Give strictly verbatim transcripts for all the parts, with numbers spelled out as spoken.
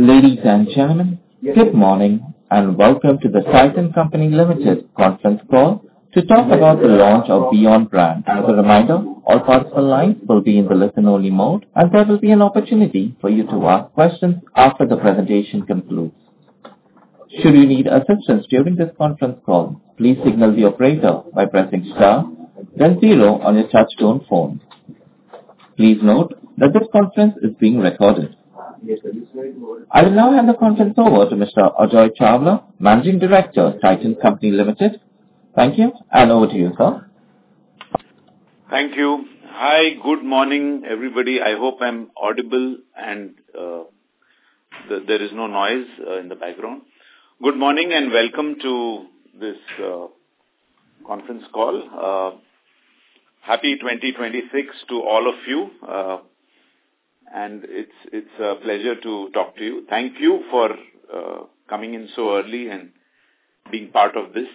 Ladies and gentlemen, good morning and welcome to the Titan Company Limited conference call to talk about the launch of Beyond brand. As a reminder, all participant lines will be in the listen-only mode, and there will be an opportunity for you to ask questions after the presentation concludes. Should you need assistance during this conference call, please signal the operator by pressing star, then zero on your touch-tone phone. Please note that this conference is being recorded. I will now hand the conference over to Mister Ajoy Chawla, Managing Director, Titan Company Limited. Thank you, and over to you, sir. Thank you. Hi, good morning, everybody. I hope I'm audible and uh, the, there is no noise uh, in the background. Good morning and welcome to this uh, conference call. Uh, happy twenty twenty-six to all of you. Uh, And it's it's a pleasure to talk to you. Thank you for uh, coming in so early and being part of this.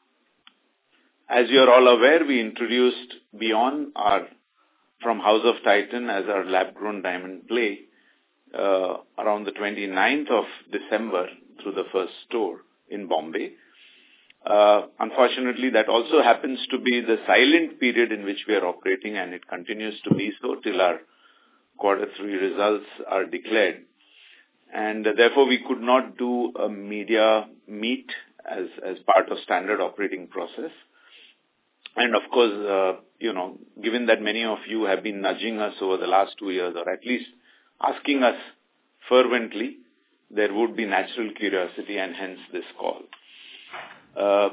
As you are all aware, we introduced Beyond our from House of Titan as our lab-grown diamond play uh, around the twenty-ninth of December through the first store in Bombay. Uh, unfortunately, that also happens to be the silent period in which we are operating, and it continues to be so till our quarter three results are declared. And uh, therefore, we could not do a media meet as, as part of standard operating process. And of course, uh, you know, given that many of you have been nudging us over the last two years, or at least asking us fervently, there would be natural curiosity and hence this call. Uh,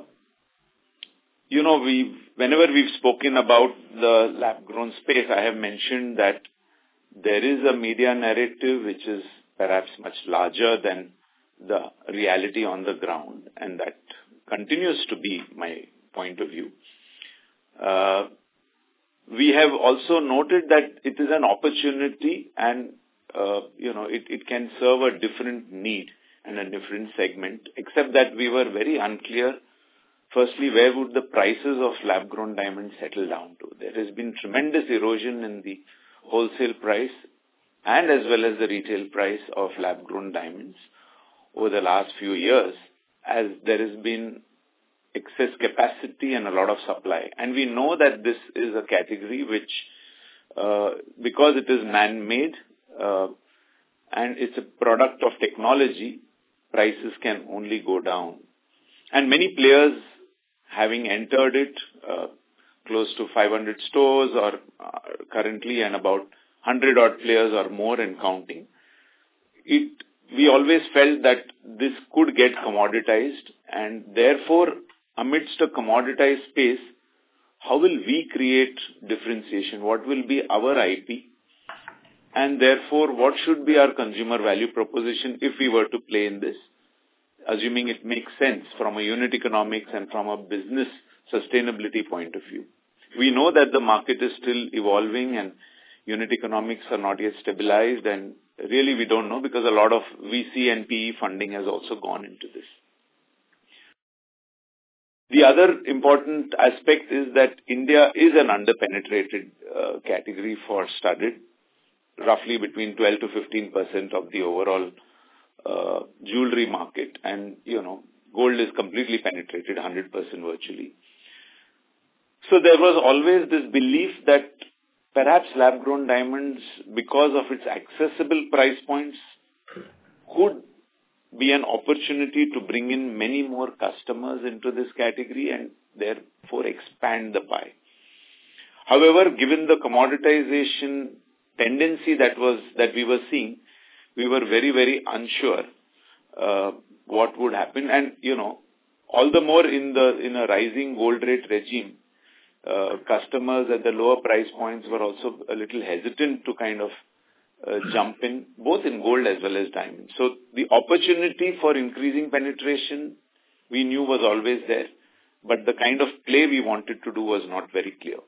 you know, we whenever we've spoken about the lab-grown space, I have mentioned that there is a media narrative which is perhaps much larger than the reality on the ground, and that continues to be my point of view. Uh, we have also noted that it is an opportunity and, uh, you know, it, it can serve a different need and a different segment, except that we were very unclear, firstly, where would the prices of lab-grown diamonds settle down to? There has been tremendous erosion in the wholesale price and as well as the retail price of lab-grown diamonds over the last few years, as there has been excess capacity and a lot of supply. And we know that this is a category which, uh, because it is man-made uh, and it's a product of technology, prices can only go down. And many players having entered it, uh, close to five hundred stores or uh, currently and about one hundred odd players or more and counting. It, we always felt that this could get commoditized, and therefore amidst a commoditized space, how will we create differentiation? What will be our I P? And therefore, what should be our consumer value proposition if we were to play in this, assuming it makes sense from a unit economics and from a business sustainability point of view. We know that the market is still evolving and unit economics are not yet stabilized, and really we don't know because a lot of V C and P E funding has also gone into this. The other important aspect is that India is an under-penetrated uh, category for studded, roughly between twelve to fifteen percent of the overall uh, jewelry market, and you know, gold is completely penetrated, one hundred percent virtually. So there was always this belief that perhaps lab-grown diamonds, because of its accessible price points, could be an opportunity to bring in many more customers into this category and therefore expand the pie. However, given the commoditization tendency that was that we were seeing, we were very, very unsure uh, what would happen. And, you know, all the more in the in a rising gold rate regime, Uh, customers at the lower price points were also a little hesitant to kind of uh, jump in, both in gold as well as diamonds. So the opportunity for increasing penetration we knew was always there, but the kind of play we wanted to do was not very clear.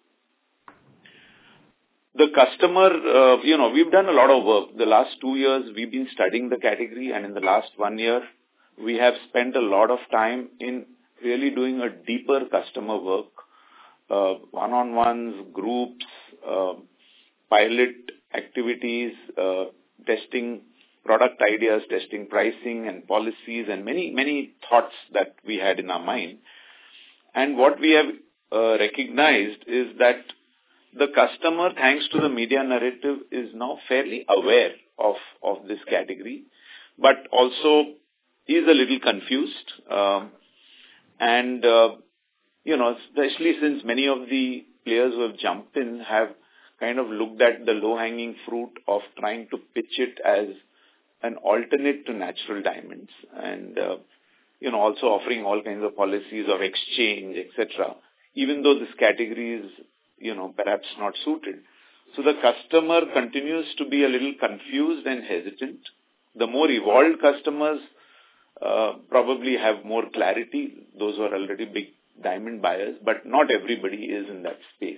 The customer, uh, you know, we've done a lot of work. The last two years we've been studying the category, and in the last one year we have spent a lot of time in really doing a deeper customer work. Uh, one-on-ones, groups, uh, pilot activities, uh, testing product ideas, testing pricing and policies, and many, many thoughts that we had in our mind. And what we have uh, recognized is that the customer, thanks to the media narrative, is now fairly aware of, of this category, but also is a little confused. Um, and, uh, you know, especially since many of the players who have jumped in have kind of looked at the low-hanging fruit of trying to pitch it as an alternate to natural diamonds and, uh, you know, also offering all kinds of policies of exchange, et cetera, even though this category is, you know, perhaps not suited. So the customer continues to be a little confused and hesitant. The more evolved customers uh, probably have more clarity. Those who are already big diamond buyers, but not everybody is in that space.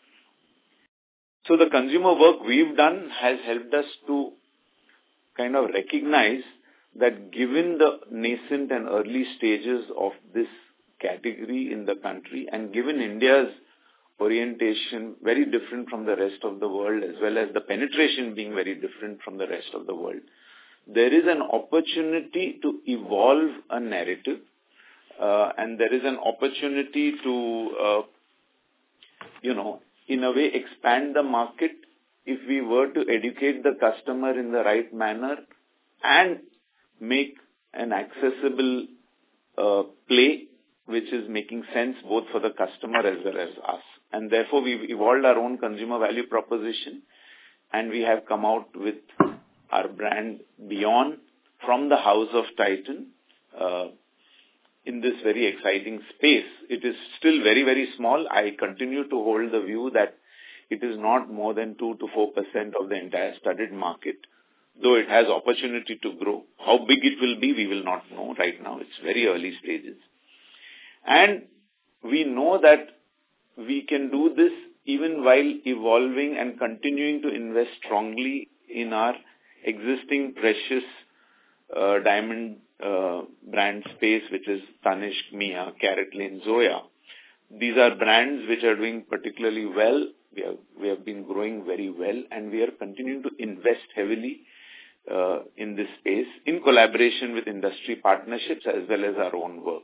So the consumer work we've done has helped us to kind of recognize that given the nascent and early stages of this category in the country and given India's orientation very different from the rest of the world as well as the penetration being very different from the rest of the world, there is an opportunity to evolve a narrative uh, and there is an opportunity to, uh, you know, in a way expand the market if we were to educate the customer in the right manner and make an accessible uh, play which is making sense both for the customer as well as us. And therefore, we've evolved our own consumer value proposition and we have come out with our brand Beyond from the House of Titan uh, in this very exciting space. It is still very, very small. I continue to hold the view that it is not more than two to four percent of the entire studded market, though it has opportunity to grow. How big it will be, we will not know right now. It's very early stages. And we know that we can do this even while evolving and continuing to invest strongly in our existing precious uh, diamond uh, brand space, which is Tanishq, Mia, CaratLane, Zoya. These are brands which are doing particularly well. We have, we have been growing very well and we are continuing to invest heavily uh, in this space in collaboration with industry partnerships as well as our own work.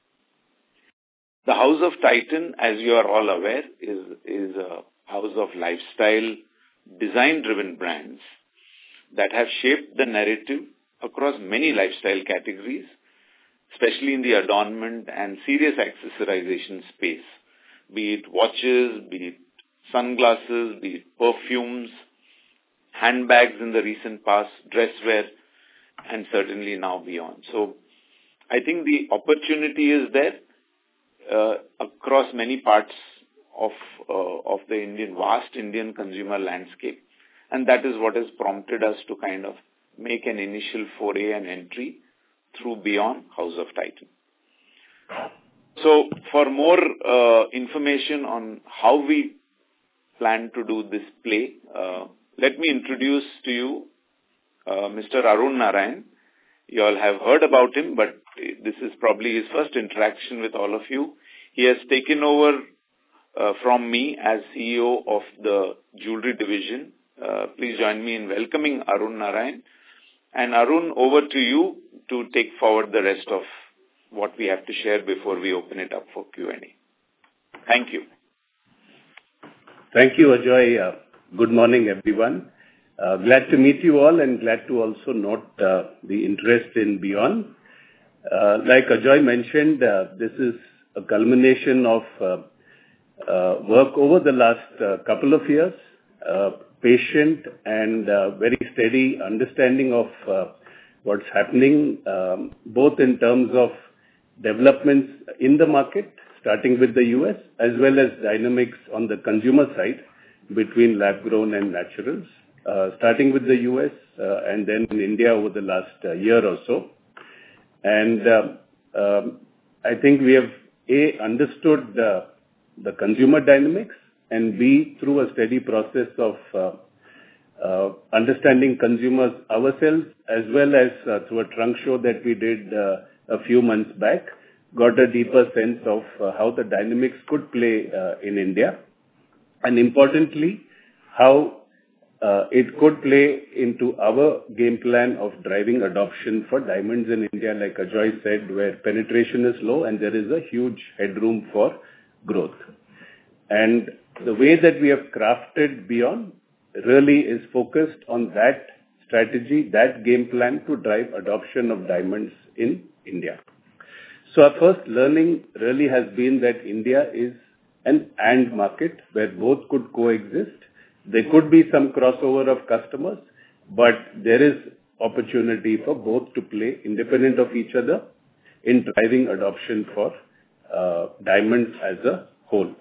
The House of Titan, as you are all aware, is, is a house of lifestyle, design-driven brands that have shaped the narrative across many lifestyle categories, especially in the adornment and serious accessorization space, be it watches, be it sunglasses, be it perfumes, handbags in the recent past, dresswear, and certainly now beyond. So I think the opportunity is there uh, across many parts of uh, of the Indian, vast Indian consumer landscape. And that is what has prompted us to kind of make an initial foray and entry through Beyond House of Titan. So for more uh, information on how we plan to do this play, uh, let me introduce to you uh, Mister Arun Narayan. You all have heard about him, but this is probably his first interaction with all of you. He has taken over uh, from me as C E O of the jewelry division. Uh, please join me in welcoming Arun Narayan. And Arun, over to you to take forward the rest of what we have to share before we open it up for Q and A. Thank you. Thank you, Ajoy. Uh, good morning, everyone. Uh, glad to meet you all and glad to also note uh, the interest in Beyond. Uh, like Ajoy mentioned, uh, this is a culmination of uh, uh, work over the last uh, couple of years, uh, patient and uh, very steady understanding of uh, what's happening, um, both in terms of developments in the market, starting with the U S, as well as dynamics on the consumer side between lab-grown and naturals, uh, starting with the U S uh, and then in India over the last uh, year or so. And uh, um, I think we have, A, understood uh, the consumer dynamics, and B, through a steady process of uh, uh, understanding consumers ourselves, as well as uh, through a trunk show that we did uh, a few months back, got a deeper sense of uh, how the dynamics could play uh, in India. And importantly, how uh, it could play into our game plan of driving adoption for diamonds in India, like Ajoy said, where penetration is low and there is a huge headroom for growth. And the way that we have crafted Beyond really is focused on that strategy, that game plan to drive adoption of diamonds in India. So our first learning really has been that India is an and market where both could coexist. There could be some crossover of customers, but there is opportunity for both to play independent of each other in driving adoption for uh, diamonds as a whole.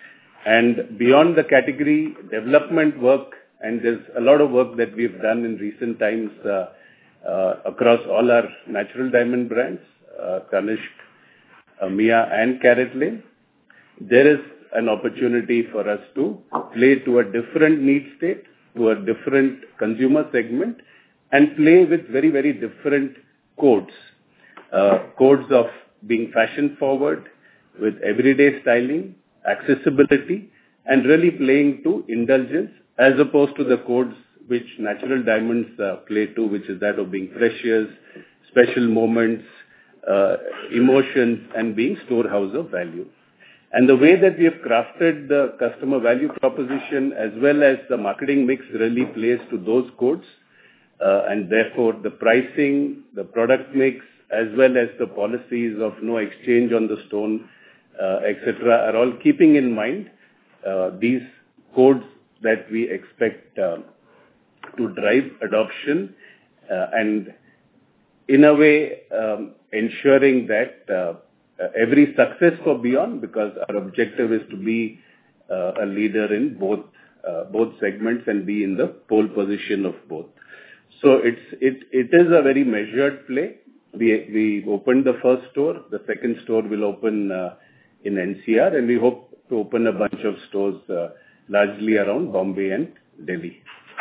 And beyond the category development work, and there's a lot of work that we've done in recent times uh, uh, across all our natural diamond brands, uh, Tanishq, uh, Mia and CaratLane, there is an opportunity for us to play to a different need state, to a different consumer segment, and play with very, very different codes. Uh, codes of being fashion forward, with everyday styling, accessibility, and really playing to indulgence, as opposed to the codes which natural diamonds uh, play to, which is that of being precious, special moments, uh, emotions, and being storehouse of value. And the way that we have crafted the customer value proposition as well as the marketing mix really plays to those codes, uh, and therefore the pricing, the product mix, as well as the policies of no exchange on the stone, uh, et cetera, are all keeping in mind uh, these codes that we expect uh, to drive adoption uh, and in a way um, ensuring that uh, every success for Beyond, because our objective is to be uh, a leader in both uh, both segments and be in the pole position of both. So it's it it is a very measured play. We we opened the first store. The second store will open uh, in N C R, and we hope to open a bunch of stores uh, largely around Bombay and Delhi.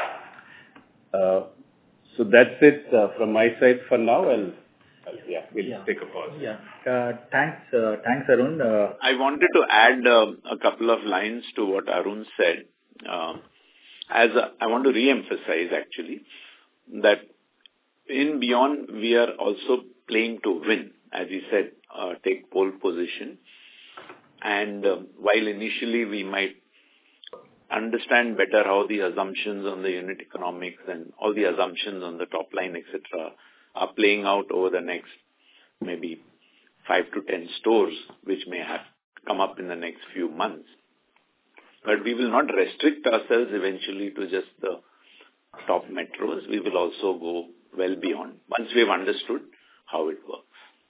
Uh, so that's it uh, from my side for now. I'll, I'll yeah, we'll yeah. take a pause. Yeah. Uh, thanks, uh, thanks, Arun. Uh, I wanted to add uh, a couple of lines to what Arun said. Uh, as a, I want to re-emphasize actually that in Beyond we are also playing to win, as he said, uh, take pole position. And uh, while initially we might understand better how the assumptions on the unit economics and all the assumptions on the top line, et cetera, are playing out over the next maybe five to ten stores, which may have come up in the next few months. But we will not restrict ourselves eventually to just the top metros. We will also go well beyond once we have understood how it works.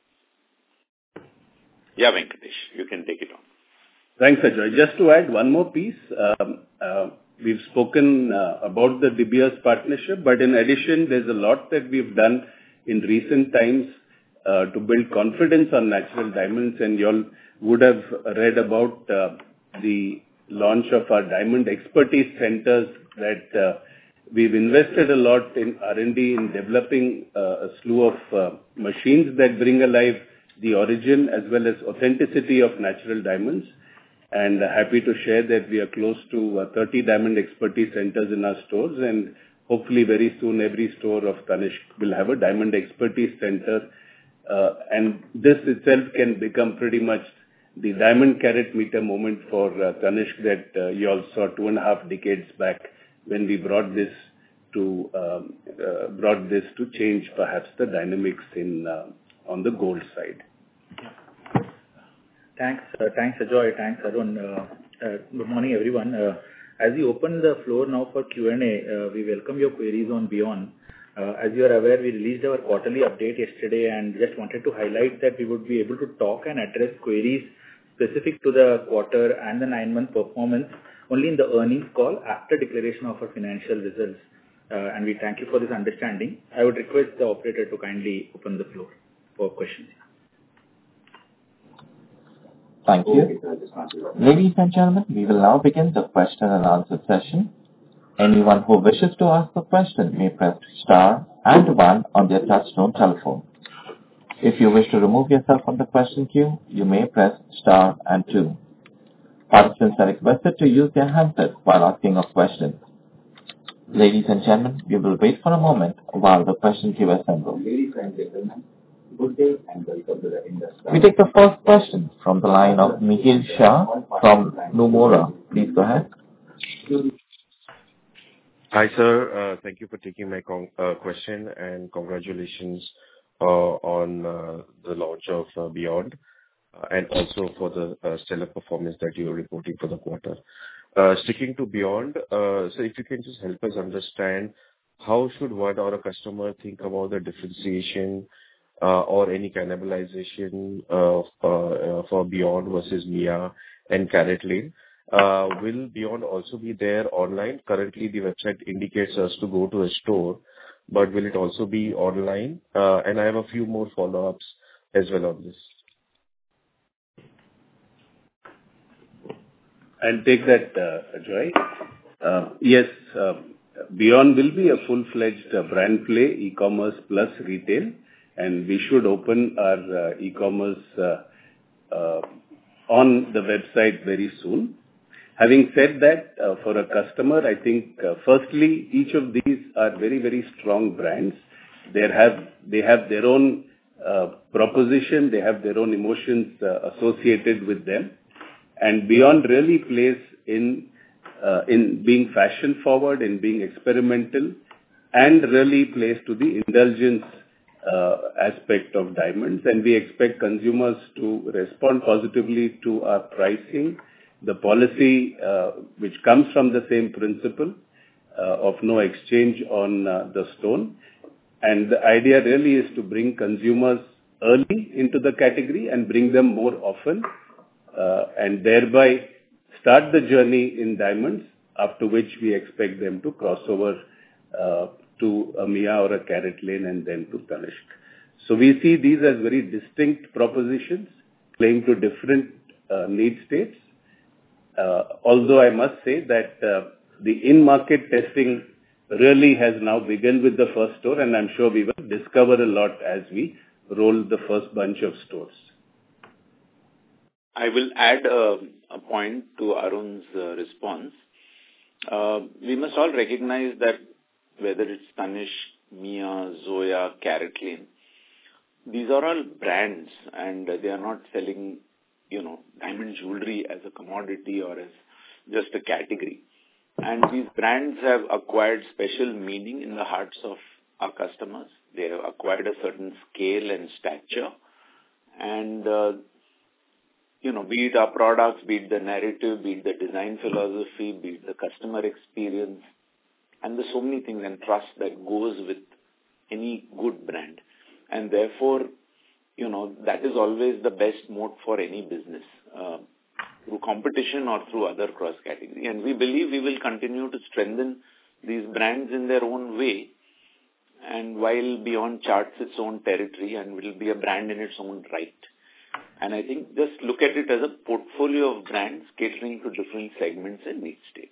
Yeah, Venkatesh, you can take it on. Thanks, Ajoy. Just to add one more piece, um, uh, we've spoken uh, about the De Beers partnership, but in addition, there's a lot that we've done in recent times uh, to build confidence on natural diamonds, and you all would have read about uh, the launch of our diamond expertise centers that uh, we've invested a lot in R and D in developing uh, a slew of uh, machines that bring alive the origin as well as authenticity of natural diamonds. And happy to share that we are close to uh, thirty diamond expertise centers in our stores, and hopefully very soon every store of Tanishq will have a diamond expertise center. Uh, and this itself can become pretty much the diamond carat meter moment for uh, Tanishq that uh, you all saw two and a half decades back when we brought this to um, uh, brought this to change perhaps the dynamics in uh, on the gold side. Thanks, uh, thanks Ajoy, thanks Arun. Uh, uh, good morning everyone. Uh, as we open the floor now for Q and A, uh, we welcome your queries on Beyond. Uh, as you are aware, we released our quarterly update yesterday and just wanted to highlight that we would be able to talk and address queries specific to the quarter and the nine-month performance only in the earnings call after declaration of our financial results. Uh, and we thank you for this understanding. I would request the operator to kindly open the floor for questions. Thank you. Ladies and gentlemen, we will now begin the question and answer session. Anyone who wishes to ask a question may press star and one on their touchtone telephone. If you wish to remove yourself from the question queue, you may press star and two. Participants are requested to use their handset while asking a question. Ladies and gentlemen, we will wait for a moment while the question queue assembles. Ladies and gentlemen, good day and welcome to the industry. We take the first question from the line of Mihir Shah from Nomura. Please go ahead. Hi, sir. Uh, thank you for taking my con- uh, question and congratulations uh, on uh, the launch of uh, Beyond uh, and also for the uh, stellar performance that you are reporting for the quarter. Uh, sticking to Beyond, uh, so if you can just help us understand how should one or a customer think about the differentiation uh, or any cannibalization uh, uh, uh, for Beyond versus Mia and CaratLane. Uh, will Beyond also be there online? Currently, the website indicates us to go to a store, but will it also be online? Uh, and I have a few more follow-ups as well on this. I'll take that, uh, Ajoy. Uh, yes, uh, Beyond will be a full-fledged uh, brand play, e-commerce plus retail, and we should open our uh, e-commerce uh, uh, on the website very soon. Having said that, uh, for a customer, I think, uh, firstly, each of these are very, very strong brands. They have, they have their own uh, proposition, they have their own emotions uh, associated with them. And Beyond really plays in, uh, in being fashion forward, in being experimental, and really plays to the indulgence uh, aspect of diamonds. And we expect consumers to respond positively to our pricing, the policy uh, which comes from the same principle uh, of no exchange on uh, the stone. And the idea really is to bring consumers early into the category and bring them more often, uh, and thereby start the journey in diamonds, after which we expect them to cross over uh, to a Mia or a CaratLane and then to Tanishq. So we see these as very distinct propositions playing to different uh, need states. Uh, although I must say that uh, the in-market testing really has now begun with the first store, and I'm sure we will discover a lot as we roll the first bunch of stores. I will add a, a point to Arun's uh, response. Uh, we must all recognize that whether it's Tanishq, Mia, Zoya, CaratLane, these are all brands, and they are not selling, you know, diamond jewelry as a commodity or as just a category. And these brands have acquired special meaning in the hearts of our customers. They have acquired a certain scale and stature. And, uh, you know, be it our products, be it the narrative, be it the design philosophy, be it the customer experience, and there's so many things and trust that goes with any good brand. And therefore, you know, that is always the best mode for any business, uh, through competition or through other cross-category. And we believe we will continue to strengthen these brands in their own way. And while Beyond charts its own territory and will be a brand in its own right. And I think just look at it as a portfolio of brands catering to different segments and need states.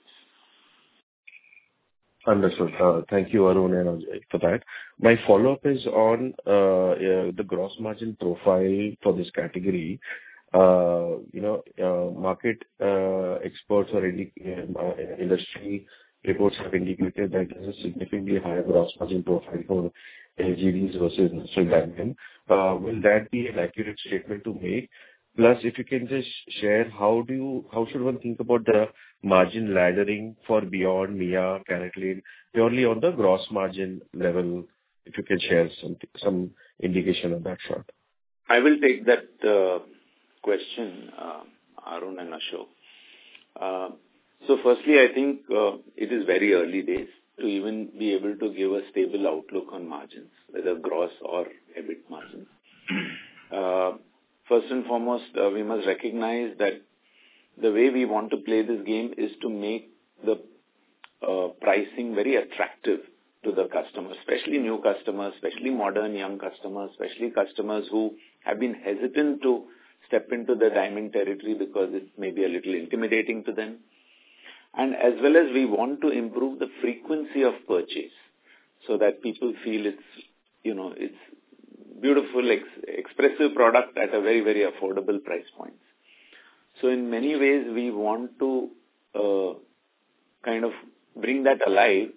Understood. Uh, Thank you, Arun and Ajay, for that. My follow-up is on uh, uh, the gross margin profile for this category. Uh, You know, uh, market uh, experts or indi- uh, industry reports have indicated that there's a significantly higher gross margin profile for L G Ds versus natural diamond. Uh, Will that be an accurate statement to make? Plus, if you can just share, how do you, how should one think about the margin laddering for Beyond, Mia, CaratLane, purely on the gross margin level, if you can share some, some indication on that front. I will take that uh, question, uh, Arun and Ashok. Uh, so firstly, I think uh, it is very early days to even be able to give a stable outlook on margins, whether gross or EBIT margins. Uh, First and foremost, uh, we must recognize that the way we want to play this game is to make the uh, pricing very attractive to the customers, especially new customers, especially modern young customers, especially customers who have been hesitant to step into the diamond territory because it may be a little intimidating to them. And as well as we want to improve the frequency of purchase so that people feel it's, you know, it's beautiful, ex- expressive product at a very, very affordable price points. So in many ways, we want to uh, kind of bring that alive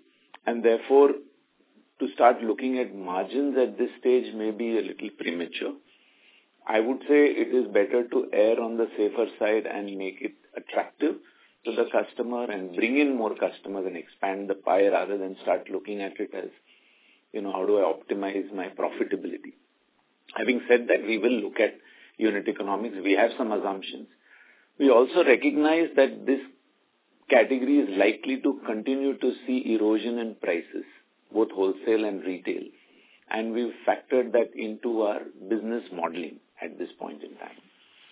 and therefore to start looking at margins at this stage may be a little premature. I would say it is better to err on the safer side and make it attractive to the customer and bring in more customers and expand the pie rather than start looking at it as, you know, how do I optimize my profitability? Having said that, we will look at unit economics. We have some assumptions. We also recognize that this category is likely to continue to see erosion in prices, both wholesale and retail. And we've factored that into our business modeling at this point in time.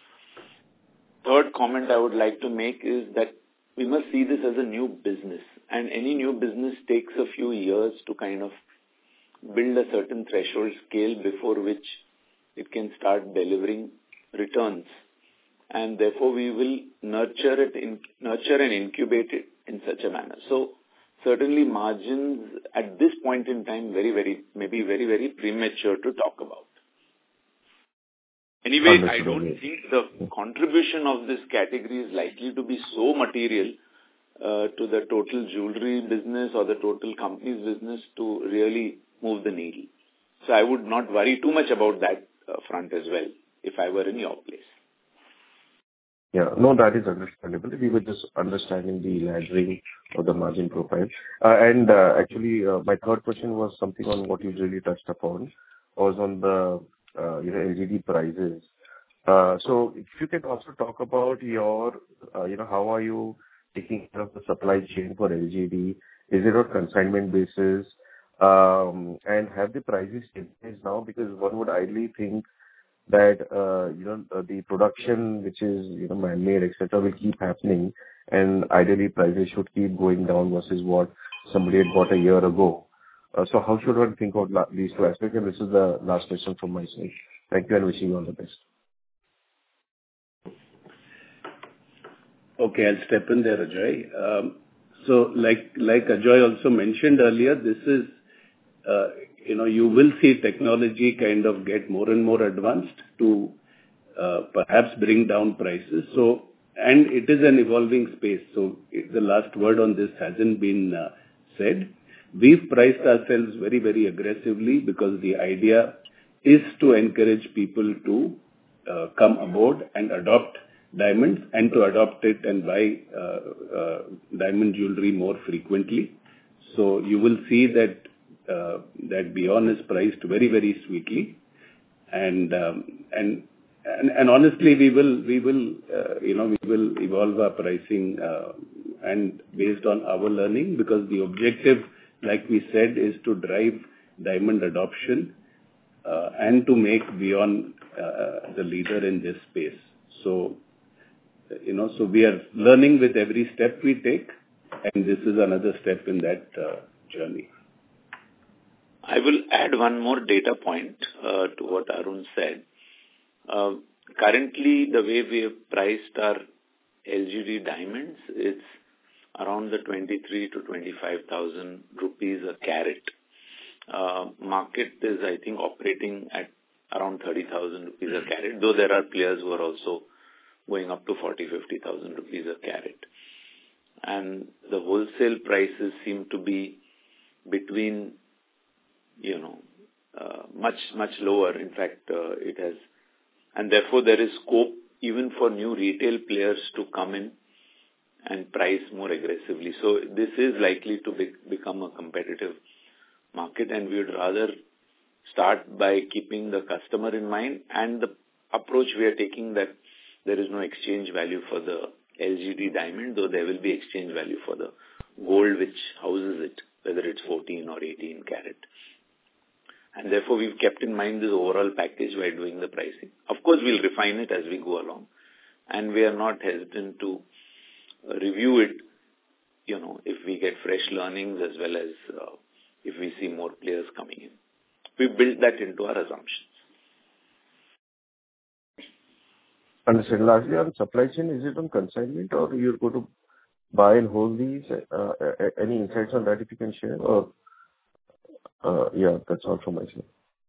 Third comment I would like to make is that we must see this as a new business, and any new business takes a few years to kind of build a certain threshold scale before which it can start delivering returns. And therefore we will nurture it, in, nurture and incubate it in such a manner. So certainly margins at this point in time, very, very, maybe very, very premature to talk about. Anyway, I don't think the contribution of this category is likely to be so material uh, to the total jewelry business or the total company's business to really move the needle. So I would not worry too much about that uh, front as well, if I were in your place. Yeah, no, that is understandable. We were just understanding the laddering of the margin profile. Uh, and uh, actually, uh, my third question was something on what you really touched upon, was on the uh, you know L G D prices. Uh, so if you can also talk about your, uh, you know, how are you taking care of the supply chain for L G D? Is it on consignment basis? Um, and have the prices changed now? Because one would ideally think that, uh, you know, the production, which is, you know, man-made, et cetera, will keep happening, and ideally prices should keep going down versus what somebody had bought a year ago. Uh, so how should one think of la- these two aspects? And this is the last question from my side. Thank you and wishing you all the best. Okay, I'll step in there, Ajoy. Um, so like, like Ajoy also mentioned earlier, this is, uh, you know, you will see technology kind of get more and more advanced to uh, perhaps bring down prices. So, and it is an evolving space. So it, the last word on this hasn't been uh, said. We've priced ourselves very, very aggressively because the idea is to encourage people to uh, come aboard and adopt diamonds and to adopt it and buy uh, uh, diamond jewelry more frequently. So you will see that Uh, that Beyond is priced very, very sweetly, and um, and and and honestly, we will we will uh, you know we will evolve our pricing uh, and based on our learning, because the objective, like we said, is to drive diamond adoption uh, and to make Beyond uh, the leader in this space. So you know, so we are learning with every step we take, and this is another step in that uh, journey. I will add one more data point uh, to what Arun said. Uh, currently, the way we have priced our L G D diamonds, it's around the twenty-three to twenty-five thousand rupees a carat. Uh, market is, I think, operating at around thirty thousand rupees a carat, though there are players who are also going up to forty, fifty thousand rupees a carat. And the wholesale prices seem to be between, you know, uh, much, much lower. In fact, uh, it has, and therefore there is scope even for new retail players to come in and price more aggressively. So this is likely to be, become a competitive market, and we would rather start by keeping the customer in mind, and the approach we are taking that there is no exchange value for the L G D diamond, though there will be exchange value for the gold which houses it, whether it's fourteen or eighteen carat. And therefore, we've kept in mind this overall package while doing the pricing. Of course, we'll refine it as we go along. And we are not hesitant to uh, review it, you know, if we get fresh learnings as well as uh, if we see more players coming in. We built that into our assumptions. Understood. Lastly, on supply chain, is it on consignment or you're going to buy and hold these? Uh, any insights on that if you can share? Or Uh, yeah, that's all from my side.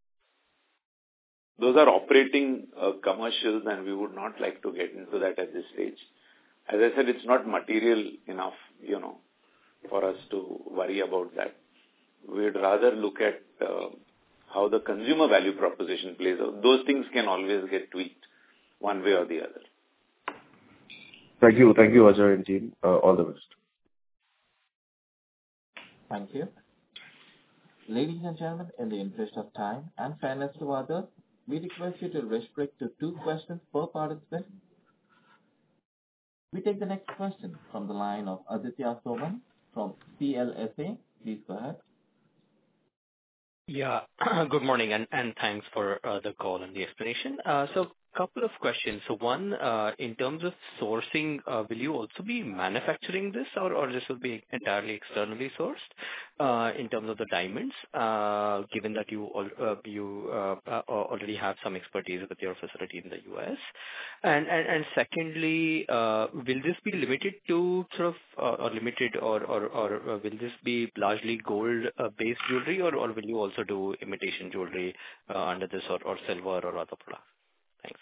Those are operating uh, commercials, and we would not like to get into that at this stage. As I said, it's not material enough, you know, for us to worry about that. we'd rather look at uh, how the consumer value proposition plays out. Those things can always get tweaked one way or the other. Thank you. Thank you, Ajoy and team. Uh, all the best. Thank you. Ladies and gentlemen, in the interest of time and fairness to others, we request you to restrict to two questions per participant. We take the next question from the line of Aditya Soman from C L S A. Please go ahead. Yeah. Good morning, and and thanks for uh, the call and the explanation. Uh, So couple of questions. So one, uh, in terms of sourcing, uh, will you also be manufacturing this, or or this will be entirely externally sourced, uh, in terms of the diamonds, uh, given that you al- uh, you uh, uh, already have some expertise with your facility in the U S? And and and secondly, uh, will this be limited to sort of, uh, or limited or or or uh, will this be largely gold uh, based jewelry, or or will you also do imitation jewelry uh, under this, or or silver or other products? Thanks.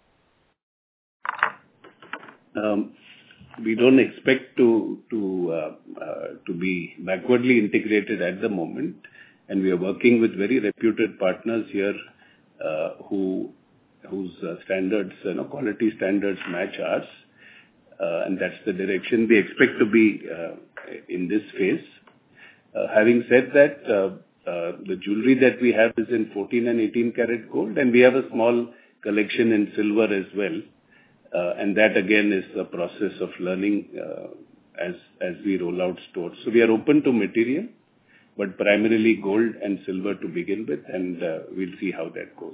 Um, we don't expect to to uh, uh, to be backwardly integrated at the moment, and we are working with very reputed partners here, uh, who whose uh, standards, you know, quality standards match ours, uh, and that's the direction we expect to be uh, in this phase. Uh, having said that, uh, uh, the jewelry that we have is in fourteen and eighteen karat gold, and we have a small collection in silver as well. Uh, and that again is a process of learning uh, as as we roll out stores. So we are open to material, but primarily gold and silver to begin with, and uh, we'll see how that goes.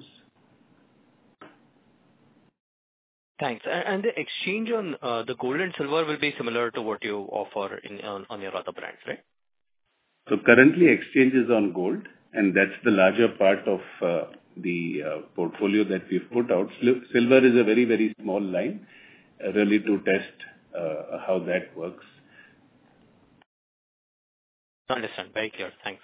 Thanks. And, and the exchange on uh, the gold and silver will be similar to what you offer in on, on your other brands, right? So currently exchange is on gold, and that's the larger part of uh, the uh, portfolio that we've put out. Sil- Silver is a very, very small line, uh, really to test uh, how that works. Understand. Very clear. Thanks.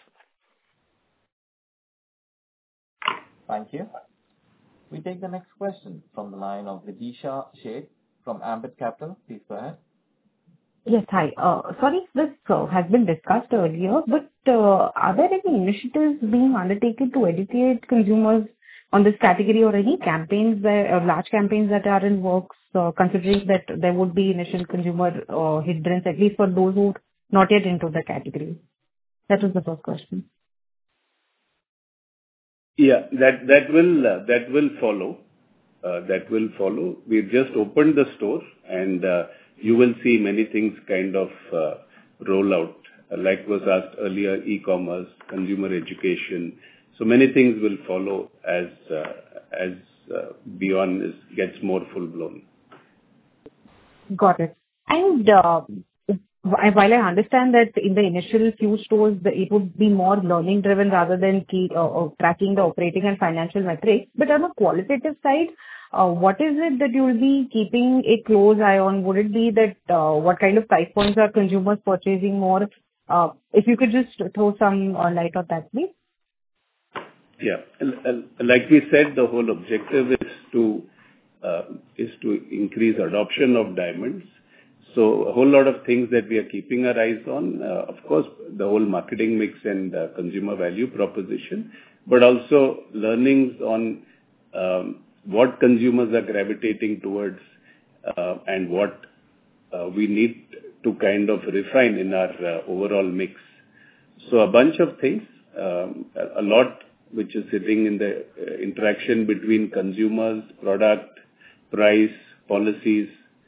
Thank you. We take the next question from the line of Vidisha Sheth from Ambit Capital. Please go ahead. Yes, hi. Uh, Sorry if this uh, has been discussed earlier, but uh, are there any initiatives being undertaken to educate consumers on this category, or any campaigns there, uh, large campaigns that are in works, uh, considering that there would be initial consumer uh, hindrance, at least for those who are not yet into the category? That was the first question. Yeah, that that will uh, that will follow. Uh, that will follow. We've just opened the store, and uh, you will see many things kind of uh, roll out. Uh, like was asked earlier, e-commerce, consumer education. So many things will follow as uh, as uh, Beyond is, gets more full blown. Got it. And uh, wh- while I understand that in the initial few stores, the, it would be more learning driven rather than key, uh, uh, tracking the operating and financial metrics, but on a qualitative side, uh, what is it that you will be keeping a close eye on? Would it be that uh, what kind of price points are consumers purchasing more? Uh, if you could just throw some uh, light on that, please. Yeah. And- and Like we said, the whole objective is to uh, is to increase adoption of diamonds. So a whole lot of things that we are keeping our eyes on, uh, of course, the whole marketing mix and uh, consumer value proposition, but also learnings on um, what consumers are gravitating towards, uh, and what uh, we need to kind of refine in our uh, overall mix. So a bunch of things, um, a a lot which is sitting in the uh, interaction between consumers, product, price, policies.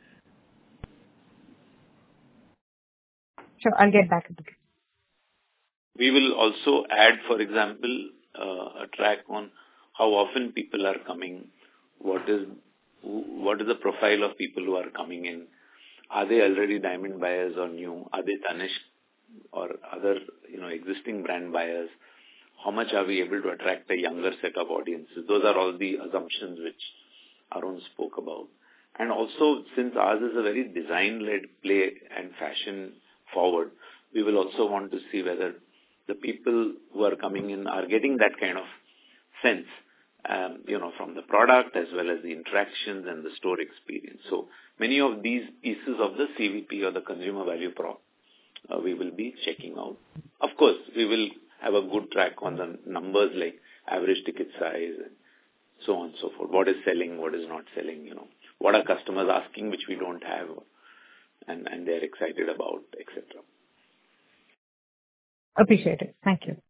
Sure, I'll get back to you. We will also add, for example, uh, a track on how often people are coming, what is what is the profile of people who are coming in, are they already diamond buyers or new, are they Tanishq or other, you know, existing brand buyers, how much are we able to attract a younger set of audiences. Those are all the assumptions which Arun spoke about. And also, since ours is a very design-led play and fashion forward, we will also want to see whether the people who are coming in are getting that kind of sense, um, you know, from the product as well as the interactions and the store experience. So many of these pieces of the C V P or the consumer value prop, uh, we will be checking out. Of course, we will have a good track on the numbers like average ticket size and so on and so forth. What is selling, what is not selling, you know. What are customers asking which we don't have and, and they're excited about, et cetera. Appreciate it. Thank you.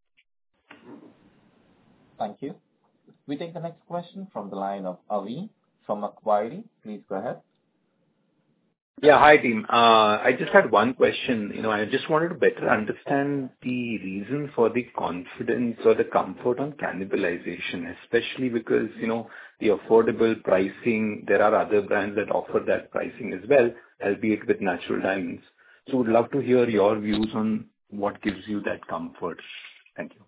Thank you. We take the next question from the line of Avi from Macquarie. Please go ahead. Yeah, hi team. Uh, I just had one question. You know, I just wanted to better understand the reason for the confidence or the comfort on cannibalization, especially because, you know, the affordable pricing, there are other brands that offer that pricing as well, albeit with natural diamonds. So would love to hear your views on what gives you that comfort. Thank you.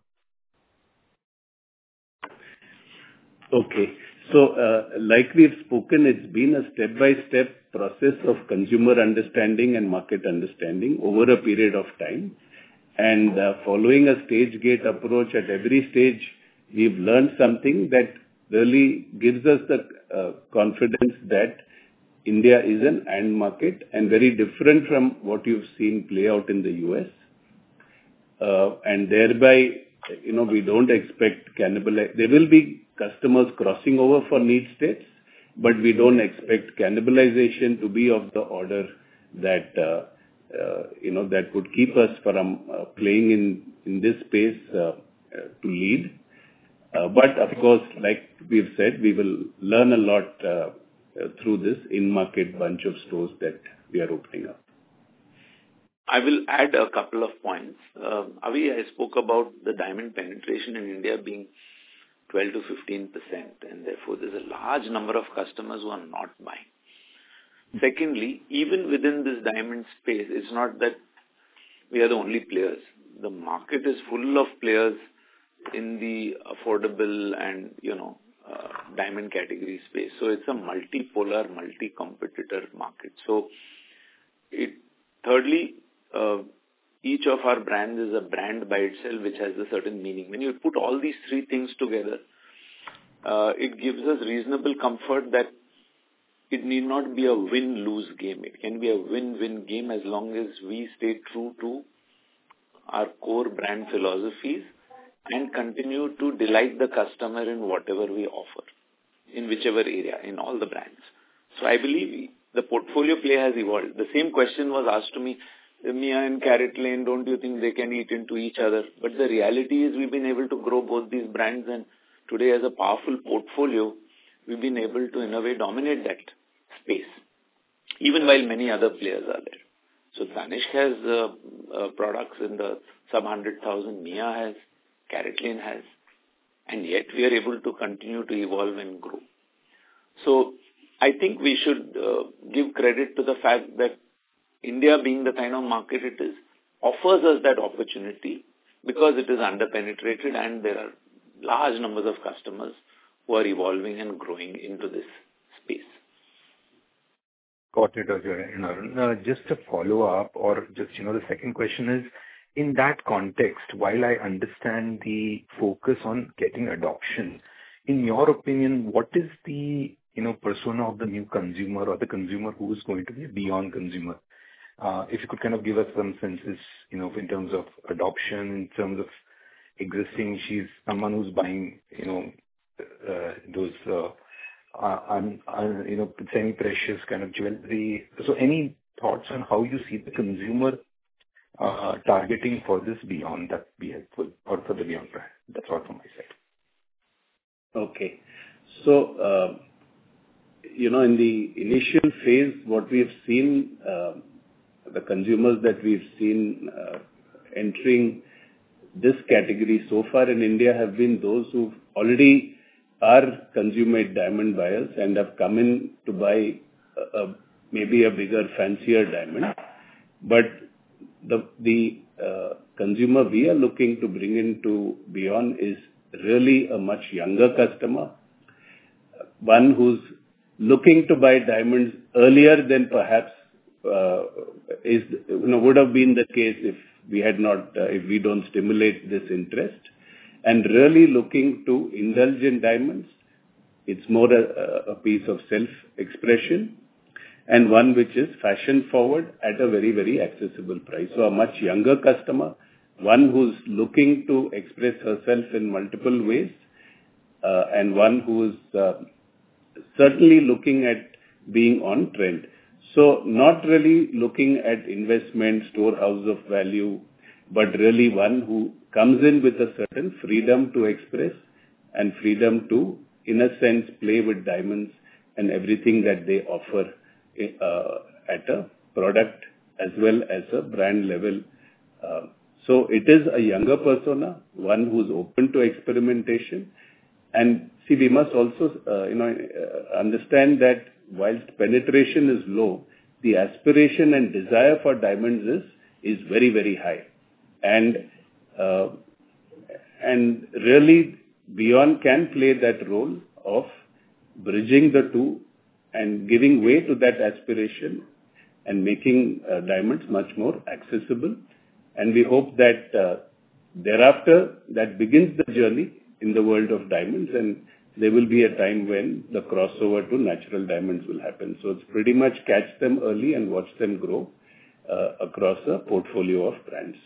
Okay. So, uh, like we've spoken, it's been a step-by-step process of consumer understanding and market understanding over a period of time. And uh, following a stage gate approach at every stage, we've learned something that really gives us the uh, confidence that India is an and market and very different from what you've seen play out in the U S. Uh, and thereby, you know, we don't expect cannibalization. There will be customers crossing over for need states, but we don't expect cannibalization to be of the order that, uh, uh, you know, that would keep us from uh, playing in, in this space uh, uh, to lead. Uh, but of course, like we've said, we will learn a lot uh, uh, through this in-market bunch of stores that we are opening up. I will add a couple of points. Uh, Avi, I spoke about the diamond penetration in India being twelve to fifteen percent, and therefore there's a large number of customers who are not buying. Secondly, even within this diamond space, it's not that we are the only players. The market is full of players in the affordable and, you know, uh, diamond category space. So it's a multipolar, multi-competitor market. So it, thirdly, uh, each of our brands is a brand by itself, which has a certain meaning. When you put all these three things together, uh, it gives us reasonable comfort that it need not be a win-lose game. It can be a win-win game as long as we stay true to our core brand philosophies and continue to delight the customer in whatever we offer, in whichever area, in all the brands. So I believe the portfolio play has evolved. The same question was asked to me, Mia and CaratLane, don't you think they can eat into each other? But the reality is we've been able to grow both these brands, and today as a powerful portfolio, we've been able to, in a way, dominate that space, even while many other players are there. So Tanishq has uh, uh, products in the sub one hundred thousand, Mia has, CaratLane has, and yet we are able to continue to evolve and grow. So I think we should uh, give credit to the fact that India, being the kind of market it is, offers us that opportunity because it is underpenetrated and there are large numbers of customers who are evolving and growing into this space. Got it, Ajoy. Uh, just a follow-up or just, you know, the second question is, in that context, while I understand the focus on getting adoption, in your opinion, what is the, you know, persona of the new consumer or the consumer who is going to be a beyond consumer? Uh, if you could kind of give us some senses, you know, in terms of adoption, in terms of existing, she's someone who's buying, you know, uh, those, uh, uh, un, un, you know, semi-precious kind of jewelry. So any thoughts on how you see the consumer uh, targeting for this beyond, that be helpful, or for the beyond brand? That's all from my side. Okay. So, uh, you know, in the initial phase, what we have seen, uh, the consumers that we've seen uh, entering this category so far in India have been those who already are consummate diamond buyers and have come in to buy a, a, maybe a bigger, fancier diamond. But the, the uh, consumer we are looking to bring into Beyond is really a much younger customer, one who's looking to buy diamonds earlier than perhaps uh, is, you know, would have been the case if we had not, uh, if we don't stimulate this interest, and really looking to indulge in diamonds. It's more a, a piece of self-expression and one which is fashion forward at a very, very accessible price. So a much younger customer, one who's looking to express herself in multiple ways, uh, and one who's uh, certainly looking at being on trend. So not really looking at investment, storehouse of value, but really one who comes in with a certain freedom to express and freedom to, in a sense, play with diamonds and everything that they offer uh, at a product as well as a brand level. Uh, so it is a younger persona, one who's open to experimentation. And see, we must also, uh, you know, uh, understand that whilst penetration is low, the aspiration and desire for diamonds is is very, very high. And uh, and really, Beyond can play that role of bridging the two and giving way to that aspiration and making uh, diamonds much more accessible. And we hope that uh, thereafter, that begins the journey in the world of diamonds, and there will be a time when the crossover to natural diamonds will happen. So it's pretty much catch them early and watch them grow uh, across a portfolio of brands.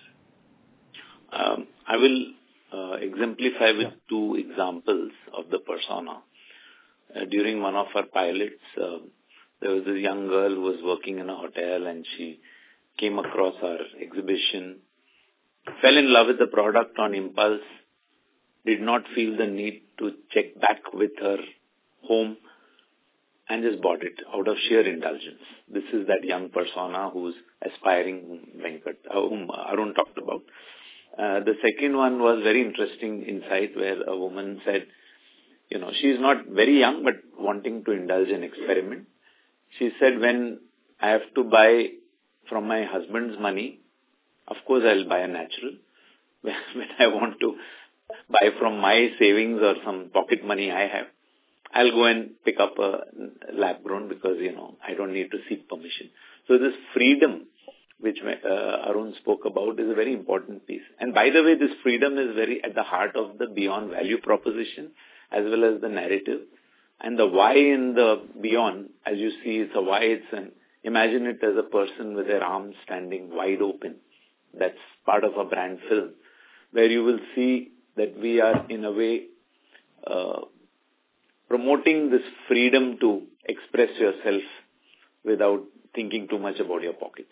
Um, I will uh, exemplify with two examples of the persona. Uh, during one of our pilots, uh, there was a young girl who was working in a hotel, and she came across our exhibition, fell in love with the product on impulse, did not feel the need to check back with her home, and just bought it out of sheer indulgence. This is that young persona who's aspiring, whom Venkat, whom Arun talked about. Uh, the second one was very interesting insight, where a woman said, you know, she's not very young, but wanting to indulge and experiment. She said, when I have to buy from my husband's money, of course I'll buy a natural. When I want to buy from my savings or some pocket money I have, I'll go and pick up a lab grown because, you know, I don't need to seek permission. So this freedom which uh, Arun spoke about is a very important piece. And by the way, this freedom is very at the heart of the Beyond value proposition as well as the narrative. And the why in the Beyond, as you see, it's a why. It's an, imagine it as a person with their arms standing wide open. That's part of a brand film, where you will see that we are in a way uh, promoting this freedom to express yourself without thinking too much about your pocket.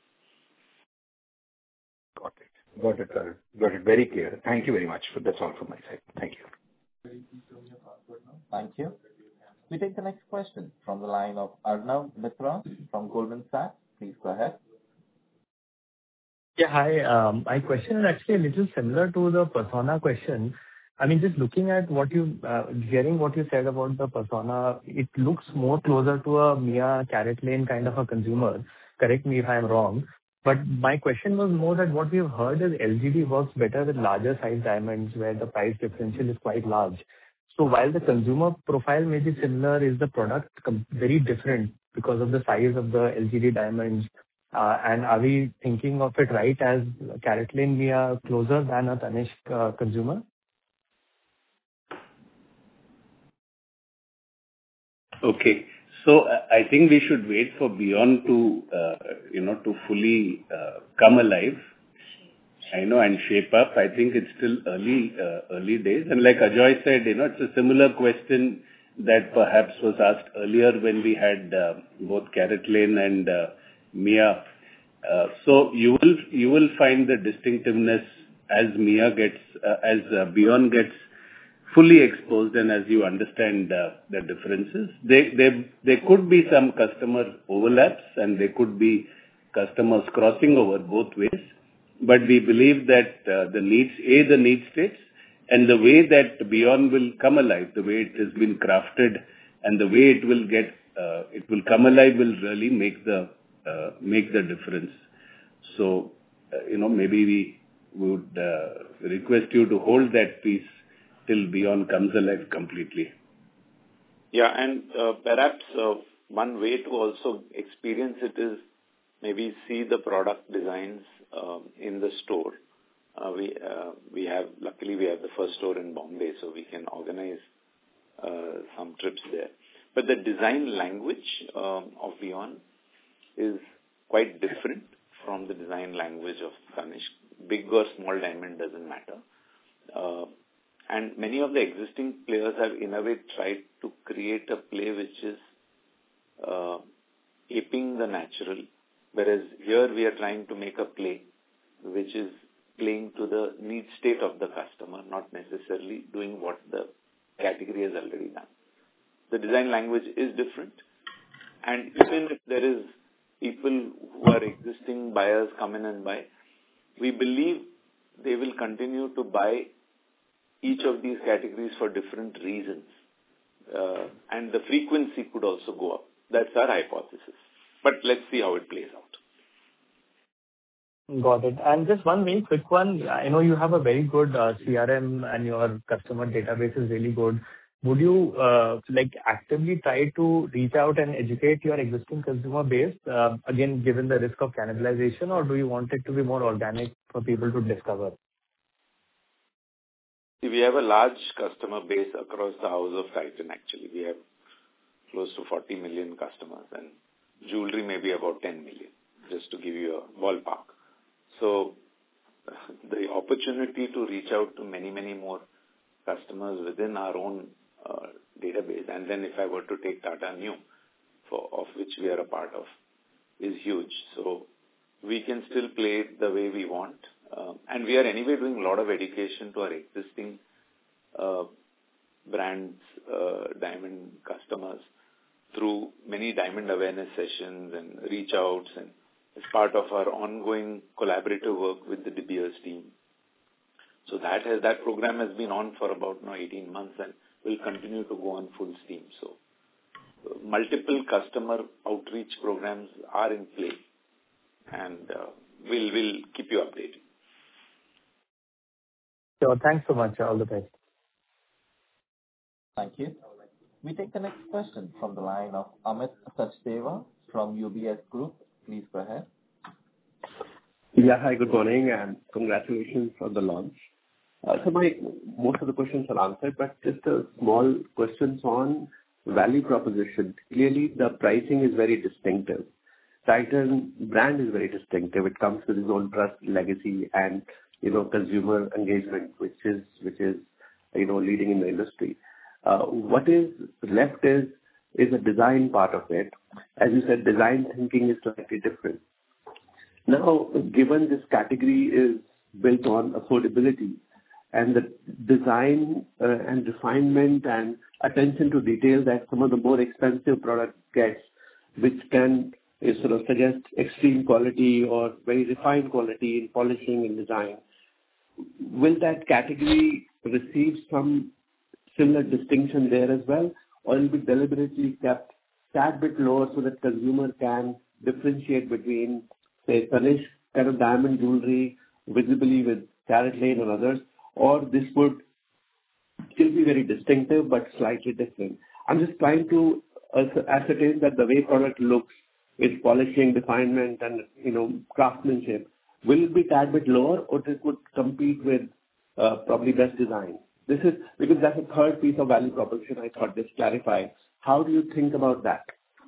Got it. Got it, sir. Got it. Very clear. Thank you very much. That's all from my side. Thank you. Thank you. We take the next question from the line of Arnav Mitra from Goldman Sachs. Please go ahead. Yeah, hi. Um, my question is actually a little similar to the persona question. I mean, just looking at what you, uh, hearing what you said about the persona, it looks more closer to a Mia CaratLane kind of a consumer. Correct me if I'm wrong. But my question was more that what we've heard is L G D works better with larger size diamonds where the price differential is quite large. So while the consumer profile may be similar, is the product com- very different because of the size of the L G D diamonds? Uh, and are we thinking of it right as CaratLane Mia closer than a Tanishq uh, consumer? Okay. So I think we should wait for Beyond to, uh, you know, to fully uh, come alive, I know, and shape up. I think it's still early, uh, early days. And like Ajoy said, you know, it's a similar question that perhaps was asked earlier when we had uh, both CaratLane and uh, Mia. Uh, so you will you will find the distinctiveness as Mia gets, uh, as uh, Beyond gets fully exposed, and as you understand uh, the differences. They, they, there could be some customer overlaps, and there could be customers crossing over both ways. But we believe that uh, the needs, A, the need states, and the way that Beyond will come alive, the way it has been crafted, and the way it will get, uh, it will come alive will really make the, uh, make the difference. So, uh, you know, maybe we would uh, request you to hold that piece till Beyond comes alive completely. Yeah, and uh, perhaps uh, one way to also experience it is maybe see the product designs uh, in the store. Uh, we uh, we have, luckily we have the first store in Bombay, so we can organize uh, some trips there. But the design language um, of Beyond is quite different from the design language of Tanishq. Big or small diamond doesn't matter. Uh, and many of the existing players have in a way tried to create a play which is uh, aping the natural, whereas here we are trying to make a play which is playing to the need state of the customer, not necessarily doing what the category has already done. The design language is different, and even if there is people who are existing buyers come in and buy, we believe they will continue to buy each of these categories for different reasons, uh, and the frequency could also go up. That's our hypothesis. But let's see how it plays out. Got it. And just one very quick one. I know you have a very good uh, C R M and your customer database is really good. Would you uh, like actively try to reach out and educate your existing consumer base, uh, again, given the risk of cannibalization, or do you want it to be more organic for people to discover? See, we have a large customer base across the house of Titan, actually. We have close to forty million customers, and jewelry maybe about ten million, just to give you a ballpark. So the opportunity to reach out to many, many more customers within our own uh, database, and then if I were to take Tata Neu, for, of which we are a part of, is huge. So we can still play it the way we want. Uh, and we are anyway doing a lot of education to our existing uh, brands, uh, diamond customers, through many diamond awareness sessions and reach outs, and as part of our ongoing collaborative work with the De Beers team. So that has, that program has been on for about now eighteen months and will continue to go on full steam. So uh, multiple customer outreach programs are in play, and uh, we'll, we'll keep you updated. Sure. Thanks so much. All the best. Thank you. We take the next question from the line of Amit Sachdeva from U B S Group. Please go ahead. Yeah, hi, good morning, and congratulations on the launch. Uh, so my most of the questions are answered, but just a small questions on value proposition. Clearly, the pricing is very distinctive. Titan brand is very distinctive. It comes with its own trust, legacy, and you know consumer engagement, which is which is you know leading in the industry. Uh, what is left is is the design part of it. As you said, design thinking is slightly different. Now, given this category is built on affordability and the design uh, and refinement and attention to detail that some of the more expensive product gets, which can uh, sort of suggest extreme quality or very refined quality in polishing and design, will that category receive some similar distinction there as well, or will be deliberately kept that bit lower so that consumer can differentiate between, say, Tanishq kind of diamond jewelry visibly with CaratLane or others, or this would still be very distinctive but slightly different? I'm just trying to ascertain that the way product looks with polishing, refinement, and you know craftsmanship, will it be tad bit lower, or it could compete with uh, probably best design? This is because that's a third piece of value proposition I thought this clarified. How do you think about that?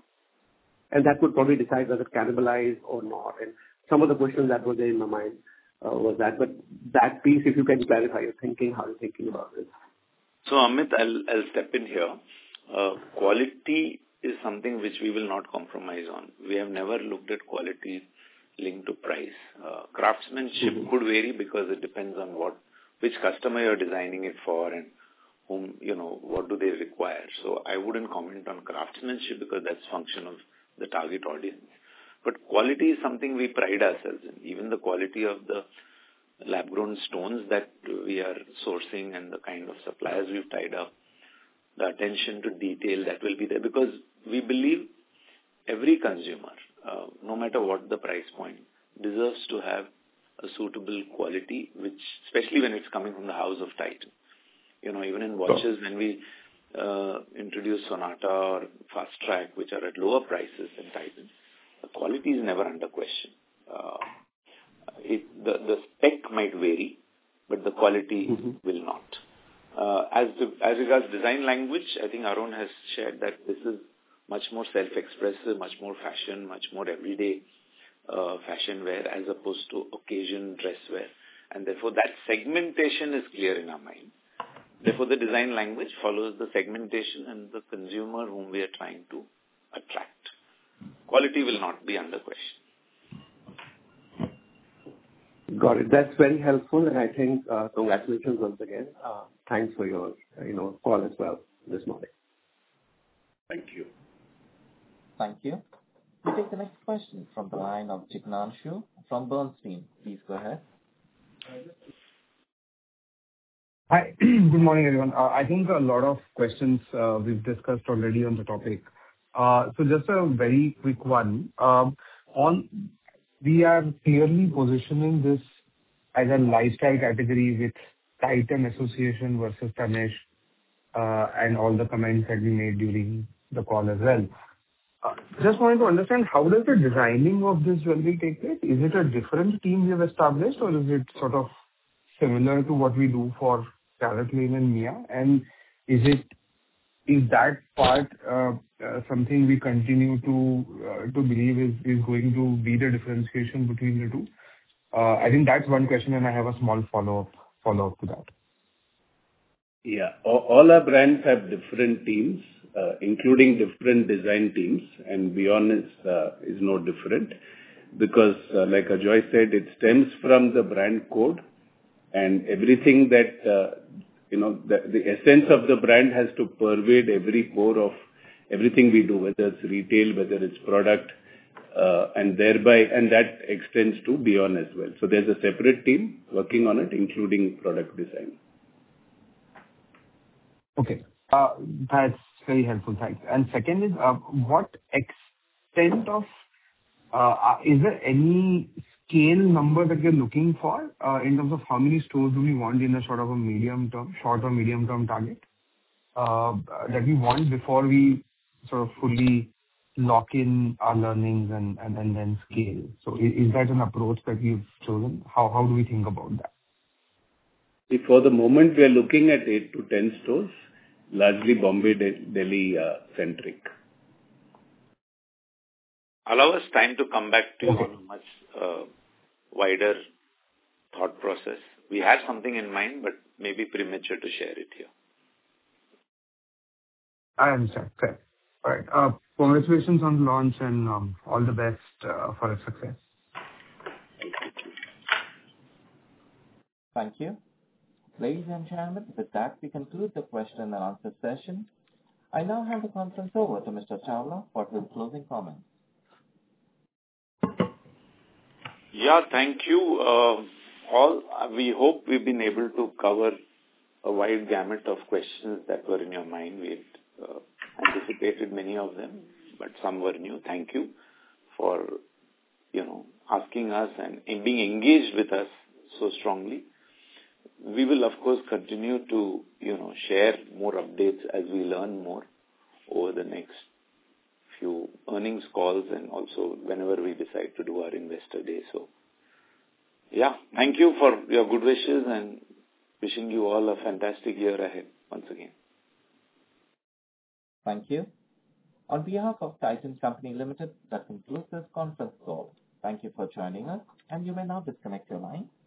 And that would probably decide whether cannibalize or not. And some of the questions that were there in my mind uh, was that. But that piece, if you can clarify your thinking, how you're thinking about it. So Amit, I'll, I'll step in here. Uh, quality is something which we will not compromise on. We have never looked at quality linked to price. Uh, craftsmanship mm-hmm. could vary because it depends on what which customer you're designing it for and whom, you know, what do they require. So I wouldn't comment on craftsmanship because that's function of the target audience. But quality is something we pride ourselves in. Even the quality of the lab-grown stones that we are sourcing and the kind of suppliers we've tied up, the attention to detail that will be there, because we believe every consumer, uh, no matter what the price point, deserves to have a suitable quality, which, especially when it's coming from the house of Titan. You know, even in watches, when we uh, introduce Sonata or Fast Track, which are at lower prices than Titan, the quality is never under question. Uh, it, the, the spec might vary, but the quality mm-hmm. will not. Uh, as, the, as regards design language, I think Arun has shared that this is much more self-expressive, much more fashion, much more everyday uh, fashion wear as opposed to occasion dress wear. And therefore, that segmentation is clear in our mind. Therefore, the design language follows the segmentation and the consumer whom we are trying to attract. Quality will not be under question. Got it. That's very helpful, and I think uh, congratulations once again. Uh, thanks for your uh, you know call as well this morning. Thank you. Thank you. We take the next question from the line of Jignanshu from Bernstein. Please go ahead. Hi. Good morning, everyone. Uh, I think a lot of questions uh, we've discussed already on the topic. Uh, So just a very quick one. Um, On We are clearly positioning this as a lifestyle category with Titan association versus Tanishq, uh, and all the comments that we made during the call as well. Uh, Just wanted to understand, how does the designing of this jewelry take place? Is it a different team we have established, or is it sort of similar to what we do for CaratLane and Mia? And is it is that part uh, uh, something we continue to uh, to believe is is going to be the differentiation between the two? Uh, I think that's one question, and I have a small follow-up follow-up to that. Yeah. All all our brands have different teams, uh, including different design teams, and Beyond is uh, is no different because, uh, like Ajoy said, it stems from the brand code, and everything that uh, you know, the, the essence of the brand has to pervade every core of everything we do, whether it's retail, whether it's product, uh, and thereby, and that extends to Beyond as well. So there's a separate team working on it, including product design. Okay. Uh, That's very helpful. Thanks. And second is, uh, what extent of, uh, uh, is there any scale number that you're looking for, uh, in terms of how many stores do we want in a sort of a medium term, short or medium term target, uh, that we want before we sort of fully lock in our learnings and and and then scale? So i- is that an approach that you've chosen? How how do we think about that? For the moment, we are looking at eight to ten stores, largely Bombay, De- Delhi uh, centric. Allow us time to come back to you on a much uh, wider thought process. We have something in mind, but maybe premature to share it here. I understand. Fair. All right. Uh, Congratulations on the launch and um, all the best uh, for its success. Thank you. Ladies and gentlemen, with that, we conclude the question and answer session. I now hand the conference over to Mister Chawla for his closing comments. Yeah, thank you. Uh, all we hope we've been able to cover a wide gamut of questions that were in your mind. We had uh, anticipated many of them, but some were new. Thank you for, you know, asking us and being engaged with us so strongly. We will, of course, continue to, you know, share more updates as we learn more over the next few earnings calls and also whenever we decide to do our investor day. So, yeah, thank you for your good wishes and wishing you all a fantastic year ahead once again. Thank you. On behalf of Titan Company Limited, that concludes this conference call. Thank you for joining us, and you may now disconnect your line.